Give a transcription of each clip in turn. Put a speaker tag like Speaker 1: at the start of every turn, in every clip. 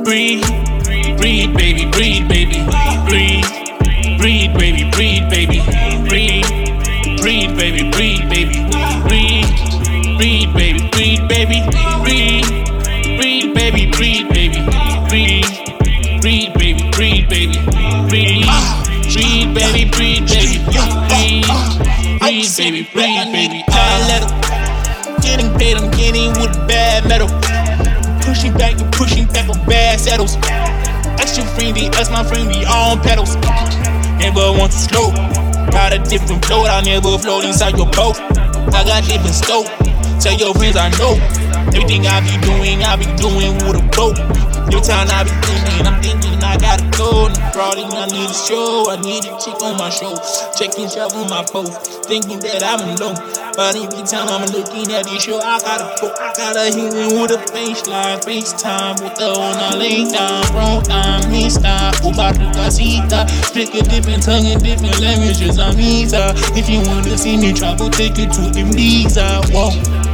Speaker 1: Breathe, breathe, baby, breathe, baby, breathe, breathe, baby, breathe, baby, breathe, breathe, baby, breathe, baby, breathe, breathe, baby, breathe, baby, breathe, breathe, baby, breathe, baby, breathe, breathe, baby, breathe, baby, breathe, breathe, baby, breathe, baby, breathe, breathe, baby, breathe, baby. Getting paid, I'm getting with a bad metal. Pushing back on bad saddles. That's your friend, that's my friend, we on pedals. Never want to slow. Got a different float, I'll never float inside your boat. I got different scope. Tell your friends I know. Everything I be doing with a boat. Every time I be thinking, I'm thinking I gotta go. And Friday, I need a show, I need a chick on my show. Checking job on my post, thinking that I'm alone. But every time I'm looking at this show, I gotta go. I gotta hit it with a baseline, FaceTime with the one I lay down. Wrong time, mistime, Ubaru Casita. Speak a different tongue in different languages, I'm easy. If you wanna see me travel, take it to Ibiza. Whoa.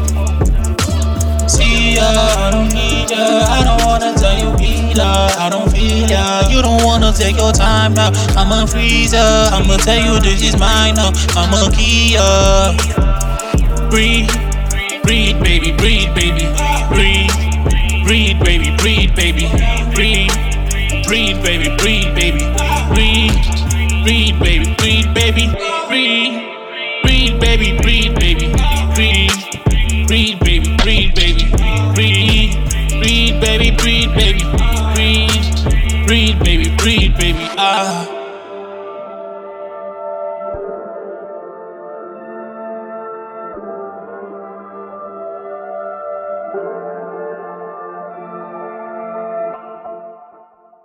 Speaker 1: See ya, I don't need ya. I don't wanna tell you either. I don't feel ya. You don't wanna take your time now. I'ma freeze ya. I'ma tell you this is mine now. I'ma key ya. Breathe, breathe, baby, breathe, baby, breathe, breathe, baby, breathe, baby, breathe, breathe, baby, breathe, baby, breathe, breathe, baby, breathe, baby, breathe, breathe, baby, breathe, baby, breathe, breathe, baby, breathe, baby, breathe, breathe, baby, breathe, baby, breathe, breathe, baby, breathe, baby, ah.